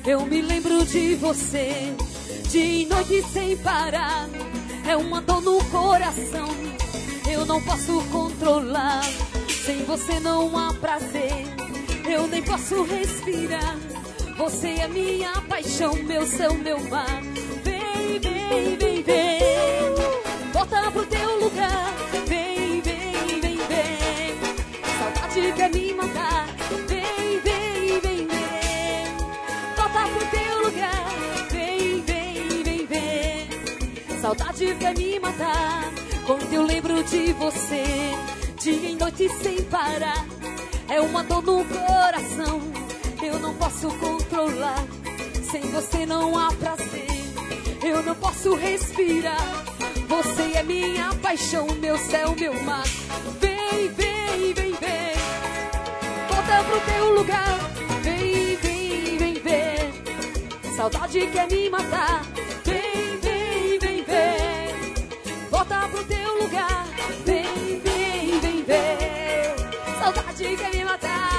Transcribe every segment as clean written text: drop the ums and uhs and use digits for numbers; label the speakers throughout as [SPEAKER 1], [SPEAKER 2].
[SPEAKER 1] Eu me lembro de você, dia e noite sem parar. É uma dor no coração, eu não posso controlar. Sem você não há prazer, eu nem posso respirar. Você é minha paixão, meu céu, meu mar. Vem, vem, vem, vem, volta pro teu lugar. Vem, vem, vem, vem, saudade quer me matar. Vem, vem, vem, vem, volta pro teu lugar. Vem, vem, vem, vem, saudade quer me matar. Quando eu lembro de você, dia e noite sem parar. É uma dor no coração, eu não posso controlar. Sem você não há prazer, eu não posso respirar. Você é minha paixão, meu céu, meu mar. Vem, vem, vem, vem, volta pro teu lugar. Vem, vem, vem, vem, saudade quer me matar. Vem, vem, vem, vem, volta pro teu lugar. Vem, vem, vem, vem, saudade quer me matar.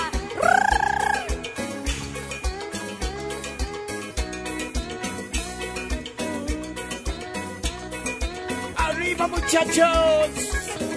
[SPEAKER 2] ¡Arriba, muchachos!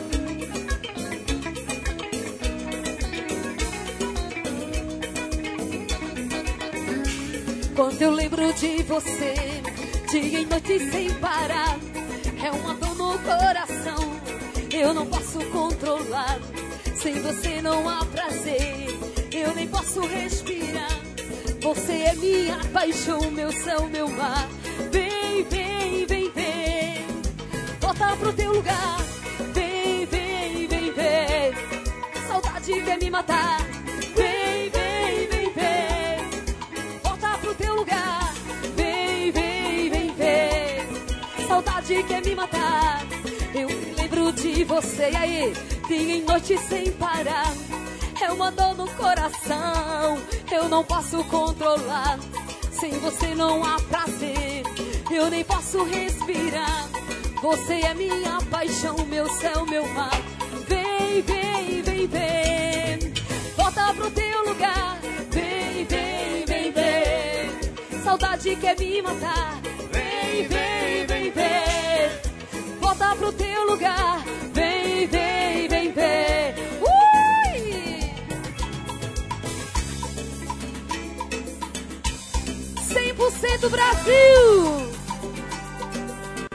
[SPEAKER 1] Quando eu lembro de você, dia e noite sem parar. É uma dor no coração, eu não posso controlar. Sem você não há prazer, eu nem posso respirar. Você é minha paixão, meu céu, meu mar. Vem, vem, vem, vem, volta pro teu lugar. Vem, vem, vem, vem, saudade quer me matar. Vem, vem, vem, vem, volta pro teu lugar. Vem, vem, vem, vem, saudade quer me matar. Eu me lembro de você, e aí, dia e noite sem parar. É uma dor no coração, eu não posso controlar. Sem você não há prazer, eu nem posso respirar. Você é minha paixão, meu céu, meu mar. Vem, vem, vem, vem, volta pro teu lugar. Vem, vem, vem, vem, saudade quer me matar. Vem, vem, vem, vem, volta pro teu lugar. Vem, vem, vem, vem. 100% Brasil!